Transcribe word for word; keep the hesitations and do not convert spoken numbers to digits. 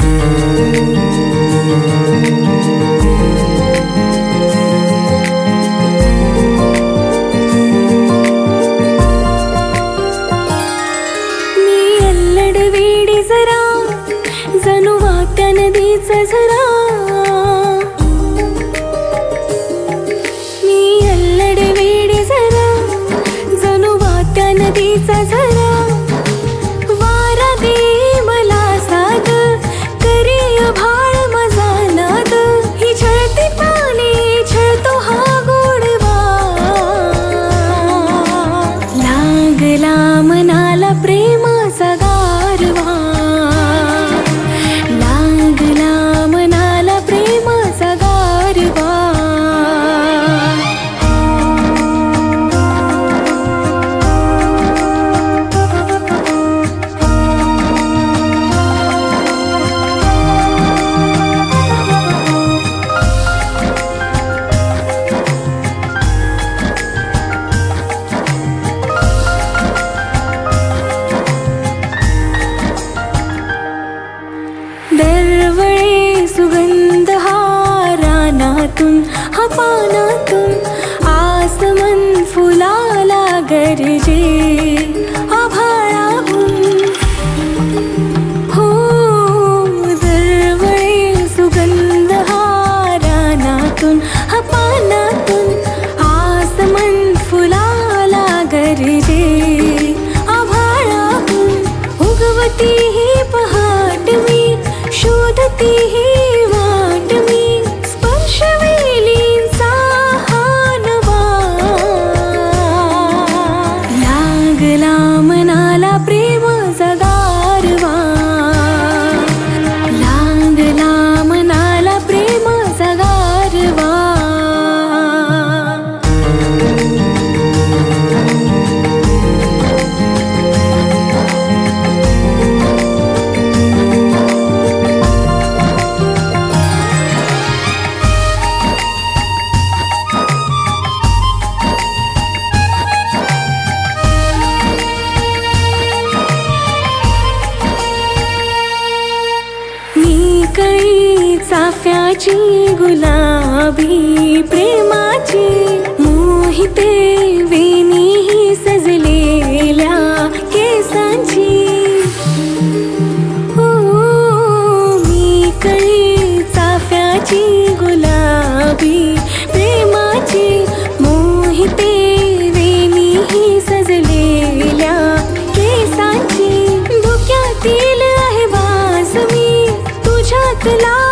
जणू वाहत्या नदीचा झरा, मी अल्लड वेडी जरा, जणू वाहत्या नदीचा झरा. वारा दे मला साद, करी भाळ माझा नाद. ही छळती पाने छळतो हा गोडवा, लागला मनाला प्रेमाचा गारवा. दरवळे सुगंध हा रानातून, हा पानातून. आसमन फुलाला गरजे आभाळाहून. हो, दरवळे सुगंध हा रानातून, हा पानातून. आसमन फुलाला गरजे आभाळाहून. उगवती ही पहाट मी, शोधती ही वाट मी. स्पर्श वेलींचा हा नवा, लागला मनाला प्रेमाचा गारवा. लागला मनाला प्रेमाचा गारवा. कळी चाफ्याची गुलाबी प्रेमाची, मोहिते वेणी ही सजलेल्या केसांची. हो, मी कळी चाफ्याची गुलाबी प्रेमाची, मोहिते वेणी ही सजलेल्या केसांची. डोक्यातील आहे वास मी तुझ्यातला